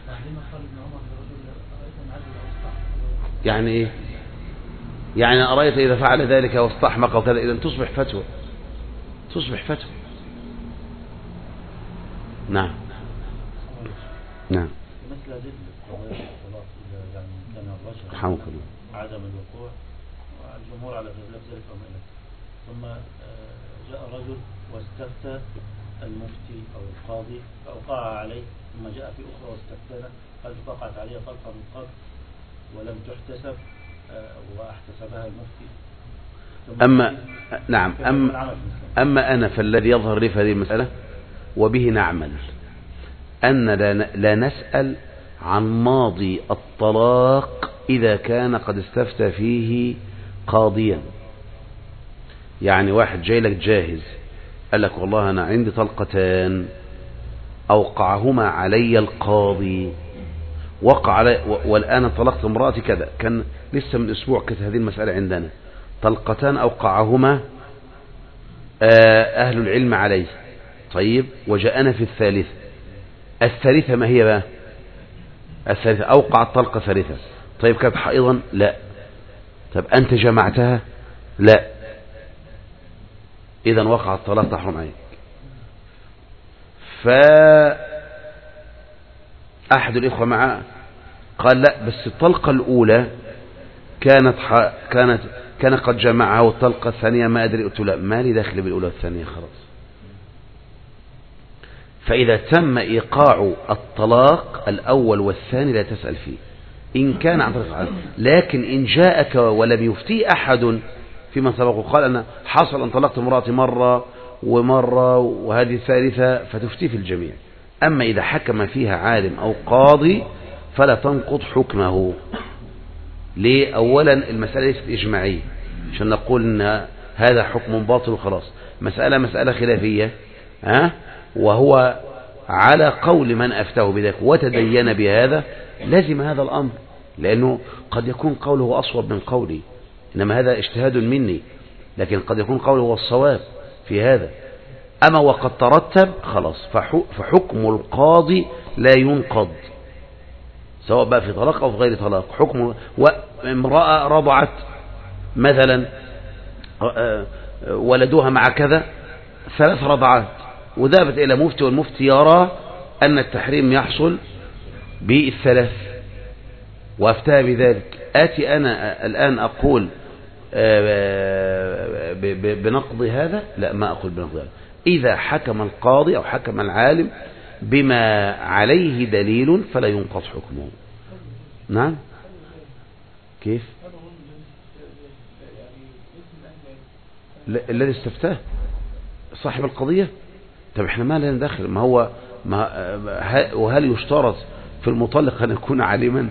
يعني إيه؟ يعني أرأيت إذا فعل ذلك واستحمق وكذا، إذا تصبح فتوى، تصبح فتوى. نعم. نعم. مثل هذه القضايا الطلاق، يعني كان الرجل حمق الله عدم الوقوع، الجمهور على ذلك وما إليه، ثم جاء رجل واستفتى المفتي أو القاضي فأوقع عليه، ثم جاء في أخرى واستفتانا قال وقعت عليه طلقة من قبل ولم تحتسب، واحتسبها المفتي. أما نعم أما, أما أنا فالذي يظهر لي في هذه المسألة وبه نعمل أن لا نسأل عن ماضي الطلاق إذا كان قد استفتى فيه قاضيا. يعني واحد جاي لك جاهز قال لك والله أنا عندي طلقتان أوقعهما علي القاضي، وقع علي والآن طلقت امرأتي كذا، كان لسه من أسبوع كانت هذه المسألة عندنا، طلقتان أوقعهما أهل العلم عليه. طيب وجاءنا في الثالثة، الثالثة ما هي بقى؟ الثالثة أوقع الطلقة ثالثة. طيب كانت حائضا؟ لا. طب أنت جمعتها؟ لا. إذا وقع الطلاق تحرم عليك. فأحد الإخوة معه قال لا بس الطلقة الأولى كانت ح... كانت كان قد جمعها، والطلقة الثانية ما أدري. قلت لا ما لي داخل بالأولى والثانية خلاص. فإذا تم إيقاع الطلاق الأول والثاني لا تسأل فيه إن كان عن طريق عدل. لكن إن جاءك ولم يفتي أحد فيما سبق وقال أنا حصل أن طلقت امرأتي مرة ومرة وهذه ثالثة فتفتي في الجميع. أما إذا حكم فيها عالم أو قاضي فلا تنقض حكمه. ليه؟ أولا المسألة ليست إجماعية عشان نقول أن هذا حكم باطل وخلاص. مسألة مسألة خلافية ها؟ وهو على قول من أفتاه بذلك وتدين بهذا لازم هذا الأمر، لأنه قد يكون قوله أصوب من قولي، إنما هذا اجتهاد مني، لكن قد يكون قوله هو الصواب في هذا. أما وقد ترتب خلاص فحكم القاضي لا ينقض، سواء بقى في طلاق أو في غير طلاق. حكم وامرأة رضعت مثلا ولدوها مع كذا ثلاث رضعات وذهبت إلى مفتي، والمفتي يرى أن التحريم يحصل بالثلاث وأفتى بذلك. آتي أنا الآن أقول بنقض هذا؟ لا ما أقول بنقض هذا. إذا حكم القاضي أو حكم العالم بما عليه دليل فلا ينقض حكمه. نعم كيف؟ الذي استفتاه صاحب القضية. طب احنا ما لنا دخل، ما هو ما وهل يشترط في المطلق أن يكون عالما؟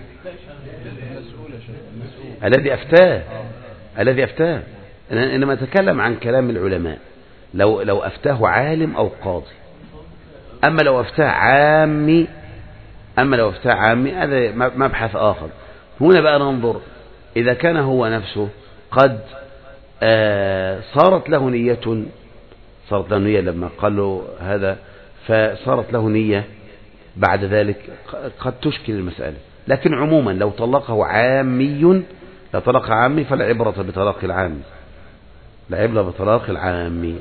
الذي أفتاه الذي أفتاه إنما أتكلم عن كلام العلماء. لو لو أفتاه عالم أو قاضي. أما لو أفتاه عامي أما لو أفتاه عامي هذا مبحث آخر. هنا بقى ننظر إذا كان هو نفسه قد آه صارت له نية صارت له نية لما قال له هذا، فصارت له نية بعد ذلك قد تشكل المسألة. لكن عموما لو طلقه عامي لو طلق عامي فلا عبرة بطلاق العامي، لا عبرة بطلاق العامي.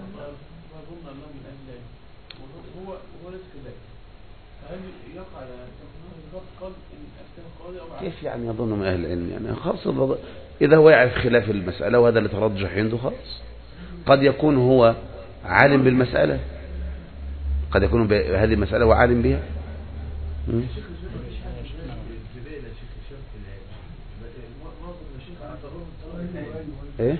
كيف يعني يظن من أهل العلم؟ يعني خلاص إذا هو يعرف خلاف المسألة وهذا اللي ترجح عنده خلاص. قد يكون هو عالم بالمسألة، قد يكون بهذه المسألة وعالم بها. ايه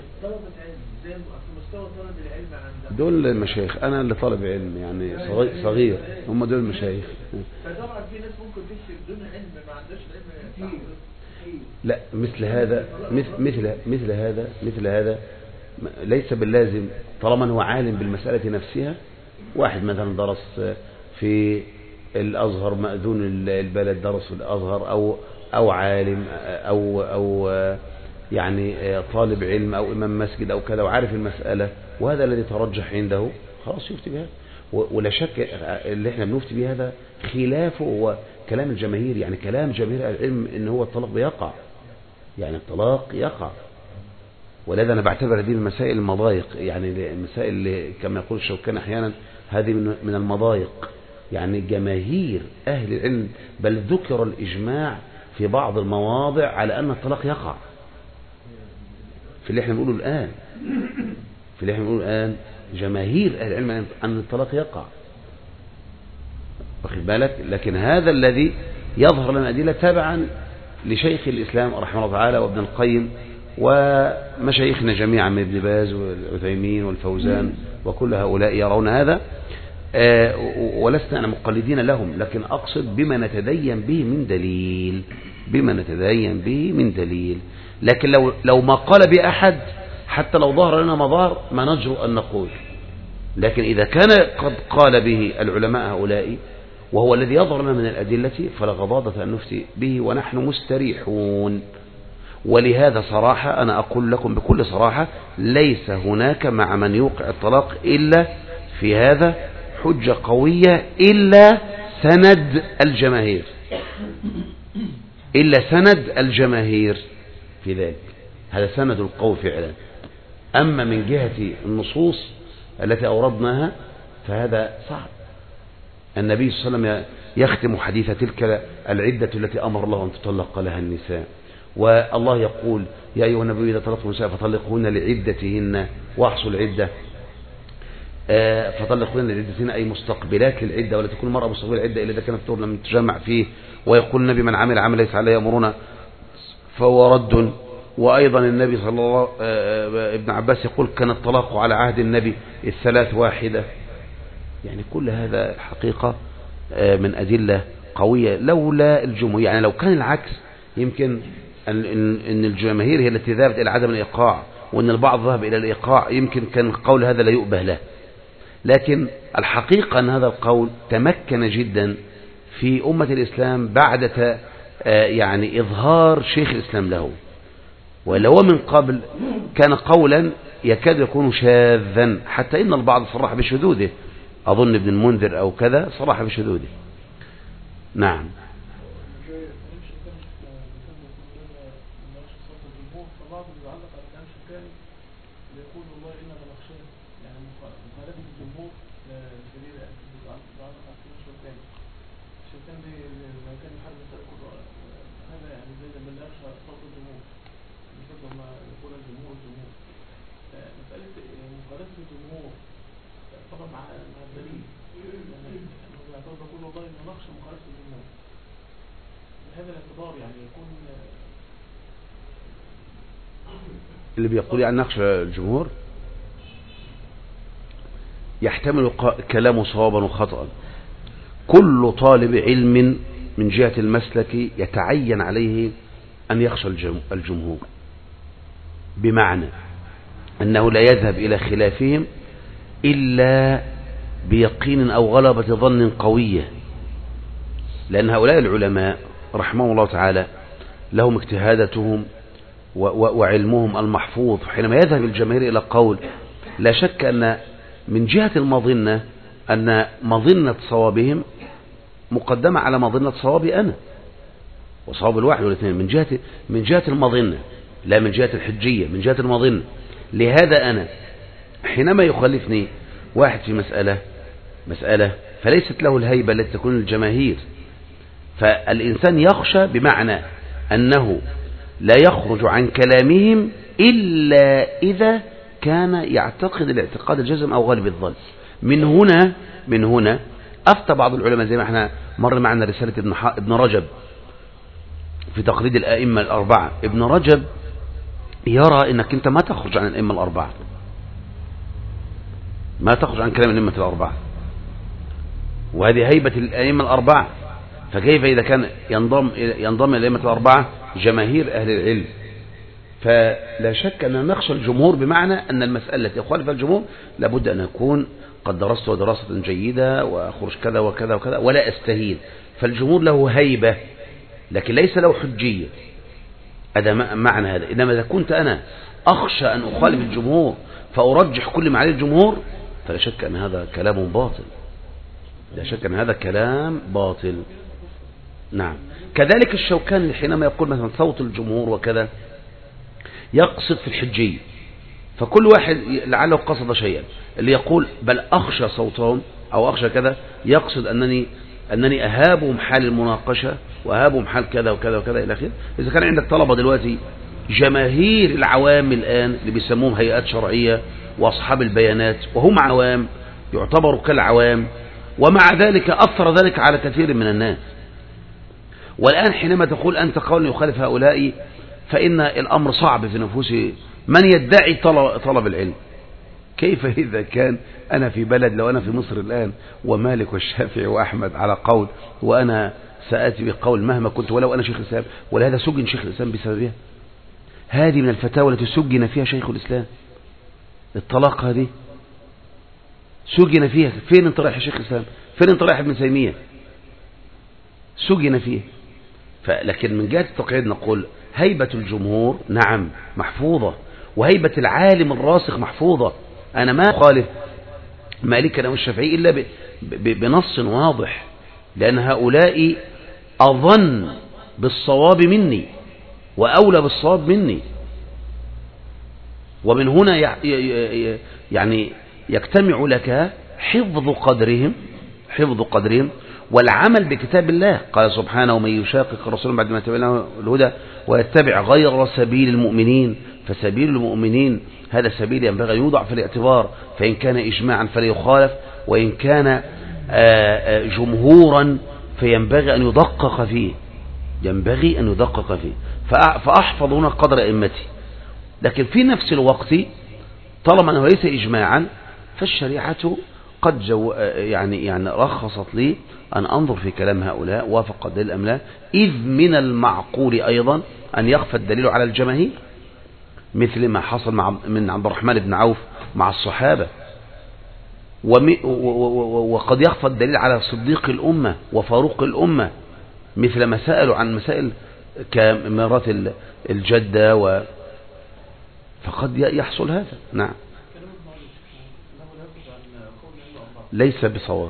دول المشايخ، انا اللي طالب علم يعني صغير، هم دول المشايخ. فطبعا في ناس ممكن تشتري بدون علم ما عندهاش علم. لا مثل هذا مثل مثل مثل هذا مثل هذا ليس باللازم طالما هو عالم بالمسألة نفسها. واحد مثلا درس في الأزهر، مأذون البلد درس في الأزهر، أو أو عالم أو أو يعني طالب علم أو إمام مسجد أو كذا وعارف المسألة وهذا الذي ترجح عنده خلاص يفتي بهذا. ولا شك اللي احنا بنفتي به هذا خلافه هو كلام الجماهير، يعني كلام جماهير العلم ان هو الطلاق بيقع، يعني الطلاق يقع. ولذا انا بعتبر هذه المسائل المضايق، يعني المسائل اللي كما يقول الشوكاني احيانا هذه من المضايق. يعني جماهير اهل العلم بل ذكر الاجماع في بعض المواضع على ان الطلاق يقع في اللي احنا بنقوله الان في اللي احنا بنقوله الان جماهير اهل العلم ان الطلاق يقع، واخد بالك. لكن هذا الذي يظهر لنا أدلة تبعا لشيخ الإسلام رحمه الله تعالى وابن القيم ومشايخنا جميعا من ابن باز والعثيمين والفوزان وكل هؤلاء يرون هذا، ولسنا أنا مقلدين لهم، لكن أقصد بما نتدين به من دليل، بما نتدين به من دليل. لكن لو لو ما قال بأحد حتى لو ظهر لنا ما ظهر ما نجرؤ أن نقول، لكن إذا كان قد قال به العلماء هؤلاء وهو الذي يظهر لنا من الأدلة فلا غضاضة أن نفتي به ونحن مستريحون. ولهذا صراحة أنا أقول لكم بكل صراحة ليس هناك مع من يوقع الطلاق إلا في هذا حجة قوية إلا سند الجماهير، إلا سند الجماهير في ذلك، هذا سند القوي فعلا. أما من جهة النصوص التي أوردناها فهذا صعب. النبي صلى الله عليه وسلم يختم حديث تلك العدة التي أمر الله أن تطلق لها النساء، والله يقول يا أيها النبي إذا طلقتم النساء فطلقوهن لعدتهن واحصوا العدة، فطلقوهن لعدتهن أي مستقبلات للعدة، ولا تكون المرأة مستقبلة العدة إلا إذا كانت الطهر لم تجمع فيه. ويقول النبي من عمل عمل ليس عليه أمرنا فهو رد. وأيضا النبي صلى الله ابن عباس يقول كان الطلاق على عهد النبي الثلاث واحدة. يعني كل هذا الحقيقة من أدلة قوية لولا الجمهور. يعني لو كان العكس يمكن أن الجماهير هي التي ذهبت إلى عدم الإيقاع وأن البعض ذهب إلى الإيقاع يمكن كان القول هذا لا يؤبه له، لكن الحقيقة أن هذا القول تمكن جدا في أمة الإسلام بعد يعني إظهار شيخ الإسلام له، ولا هو من قبل كان قولا يكاد يكون شاذا، حتى إن البعض صرح بشذوذه، أظن ابن المنذر أو كذا صرح بشذوذه. نعم. اللي بيقول يعني نخشى الجمهور يحتمل كلامه صوابا وخطأ. كل طالب علم من جهة المسلك يتعين عليه أن يخشى الجمهور، بمعنى أنه لا يذهب إلى خلافهم إلا بيقين أو غلبة ظن قوية، لأن هؤلاء العلماء رحمه الله تعالى لهم اجتهاداتهم وعلمهم المحفوظ. حينما يذهب الجماهير إلى قول لا شك أن من جهة المظنة أن مظنة صوابهم مقدمة على مظنة صوابي أنا، وصواب الواحد والاثنين من جهة من جهة المظنة لا من جهة الحجية، من جهة المظنة. لهذا أنا حينما يخالفني واحد في مسألة مسألة فليست له الهيبة التي تكون الجماهير، فالإنسان يخشى بمعنى أنه لا يخرج عن كلامهم إلا إذا كان يعتقد الاعتقاد الجزم أو غالب الظن. من هنا من هنا أفتى بعض العلماء زي ما احنا مر معنا رسالة ابن, ابن رجب في تقليد الأئمة الأربعة. ابن رجب يرى أنك أنت ما تخرج عن الأئمة الأربعة، ما تخرج عن كلام الأئمة الأربعة، وهذه هيبة الأئمة الأربعة، فكيف إذا كان ينضم ينضم إلى الأئمة الأربعة جماهير أهل العلم؟ فلا شك أن نخشى الجمهور بمعنى أن المسألة التي يخالف الجمهور لابد أن أكون قد درست دراسة جيدة وأخرج كذا وكذا وكذا ولا أستهين. فالجمهور له هيبة لكن ليس له حجية، هذا معنى هذا. إنما إذا كنت أنا أخشى أن أخالف الجمهور فأرجح كل ما عليه الجمهور فلا شك أن هذا كلام باطل، لا شك أن هذا كلام باطل. نعم. كذلك الشوكاني حينما يقول مثلا صوت الجمهور وكذا يقصد في الحجية، فكل واحد لعله قصد شيئا. اللي يقول بل أخشى صوتهم أو أخشى كذا يقصد أنني أنني أهابهم حال المناقشة وأهابهم حال كذا وكذا وكذا إلى آخره. إذا كان عندك طلبة دلوقتي جماهير العوام الآن اللي بيسموهم هيئات شرعية وأصحاب البيانات وهم عوام يعتبروا كالعوام، ومع ذلك أثر ذلك على كثير من الناس، والآن حينما تقول أنت قول يخالف هؤلاء فإن الأمر صعب في نفوس من يدعي طلب, طلب العلم. كيف إذا كان أنا في بلد، لو أنا في مصر الآن ومالك والشافعي وأحمد على قول وأنا سآتي بقول مهما كنت، ولو أنا شيخ الإسلام، ولهذا سجن شيخ الإسلام بسببها. هذه من الفتاوى التي سجن فيها شيخ الإسلام، الطلاق هذه سجن فيها. فين انت رايح يا شيخ الإسلام؟ فين انت رايح ابن تيمية؟ سجن فيه. لكن من جهة التقعيد نقول هيبة الجمهور نعم محفوظة، وهيبة العالم الراسخ محفوظة. أنا ما أخالف مالكنا والشافعي إلا بنص واضح، لأن هؤلاء أظن بالصواب مني وأولى بالصواب مني. ومن هنا يعني يجتمع لك حفظ قدرهم حفظ قدرهم والعمل بكتاب الله. قال سبحانه: ومن يشاقق الرسول بعد ما تبين له الهدى ويتبع غير سبيل المؤمنين فسبيل المؤمنين هذا سبيل ينبغي أن يوضع في الاعتبار، فإن كان إجماعا فليخالف، وإن كان جمهورا فينبغي أن يدقق فيه ينبغي أن يدقق فيه فأحفظ هنا قدر أئمتي. لكن في نفس الوقت طالما أنه ليس إجماعا فالشريعة قد جو يعني يعني رخصت لي أن أنظر في كلام هؤلاء وافق الدليل أم لا، إذ من المعقول أيضا أن يخفى الدليل على الجماهير، مثل ما حصل مع من عبد الرحمن بن عوف مع الصحابة، وقد يخفى الدليل على صديق الأمة وفاروق الأمة، مثل ما سألوا عن مسائل كمرات الجدة و فقد يحصل هذا. نعم، ليس بصواب،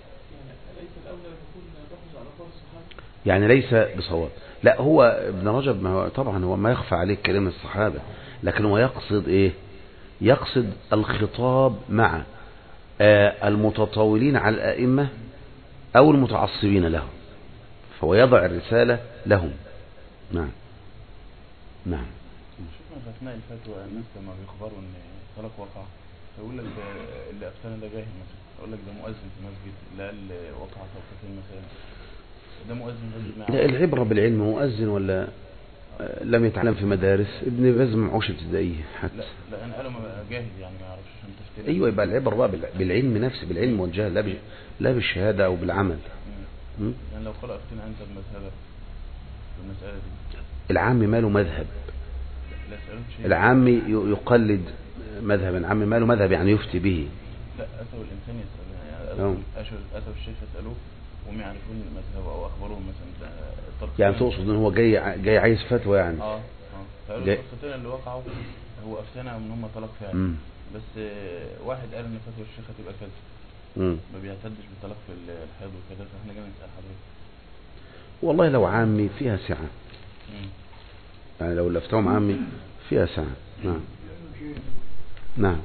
يعني ليس بصواب. لا، هو ابن رجب ما هو طبعا هو ما يخفى عليه كلام الصحابة، لكن هو يقصد ايه؟ يقصد الخطاب مع المتطاولين على الأئمة أو المتعصبين لهم، فهو يضع الرسالة لهم. نعم نعم. شفنا في أثناء الفتوى الناس لما بيخبروا إن طلاق وقع فيقول لك ده اللي أفتنا ده جاهل مثلا، يقول لك ده مؤذن في المسجد اللي قال وقع طلقتين مثلا، ده مؤذن في لا، العبرة بالعلم، مؤذن ولا لم يتعلم في مدارس. ابن باز معوش ابتدائية حتى. لا لا، أنا قالوا جاهل يعني ما يعرفش عشان تفتري. أيوة، يبقى العبرة بقى بالعلم نفسه، بالعلم والجهل، لا لا بالشهادة أو بالعمل. مم. يعني لو قال أفتنا أنت بمذهبك في المسألة دي، العام ماله مذهب، العام يقلد مذهب، العام ماله مذهب يعني يفتي به. لا، أتوا الإنسان يسأل يعني أتوا الشيخ يسألوه وهم يعرفون مذهبه أو أخبارهم مثلا. يعني تقصد إن هو جاي جاي عايز فتوى يعني؟ اه اه فقالوا القصتين اللي وقعوا هو أفتنا إن هم طلاق فعلا، بس واحد قال إن فتوى الشيخ هتبقى كذا، ما بيعتدش بالطلاق في الحيض وكذا، فاحنا جاي نسأل حضرتك. والله لو عامي فيها سعة، يعني لو لفتهم عامي فيها سعة. نعم نعم.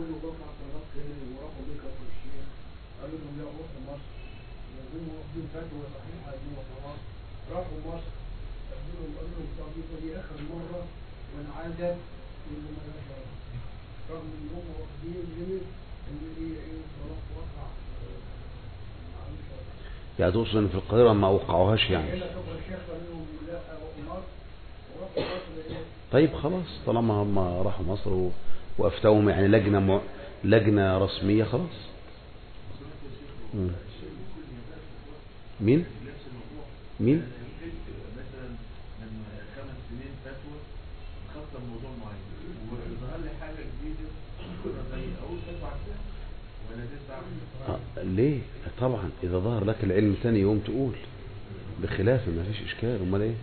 راحوا مصر قالوا لهم قالوا لهم التعبيطه دي اخر مره وانعادت يقولوا ما لهاش علاقه، رغم ان هم واخدين من ان هي ايه طلاق وقع معلوش علاقه. يعني تقصد ان في القاهره ما وقعوهاش يعني؟ هنا شوف الشيخ قال لهم لا مصر وراحوا مصر ايه. طيب خلاص، طالما هم راحوا مصر و... وافتوهم يعني لجنه م... لجنه رسميه خلاص. مم. مين مين آه ليه؟ طبعا إذا ظهر لك العلم ثاني يوم تقول بخلاف، ما فيش إشكال. أمال إيه؟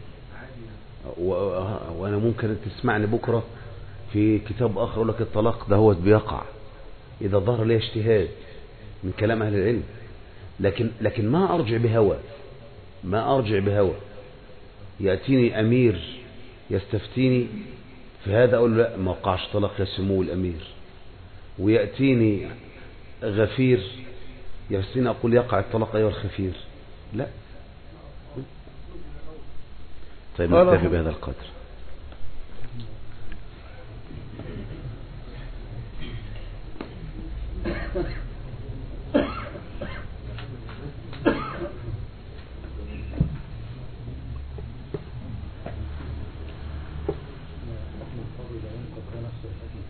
وأنا ممكن تسمعني بكرة في كتاب آخر أقول لك الطلاق ده هو بيقع إذا ظهر لي اجتهاد من كلام أهل العلم، لكن لكن ما أرجع بهوى ما أرجع بهوى يأتيني أمير يستفتيني في هذا أقول لا ما وقعش طلاق يا سمو الأمير، ويأتيني غفير يستفتيني أقول يقع الطلاق أيها الخفير. لا. طيب نكتفي بهذا القدر.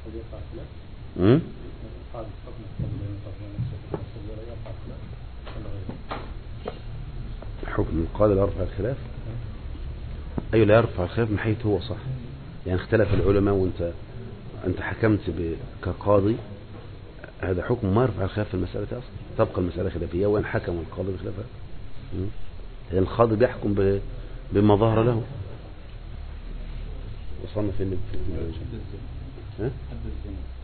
قد يقع خلاف أمم؟ قاعدة حكم القبل ينطبق نفسه الصغيرة يقع خلاف ولا غيره؟ حكم القاضي لا يرفع الخلاف. أيوة لا يرفع الخلاف من حيث هو صح، يعني اختلف العلماء وانت انت حكمت ب- كقاضي، هذا حكم ما يرفع الخلاف في المسألة أصلا، تبقى المسألة خلافية وإن حكم القاضي بخلافها. أمم؟ يعني القاضي بيحكم ب- بما ظهر له. وصلنا فين؟ ها؟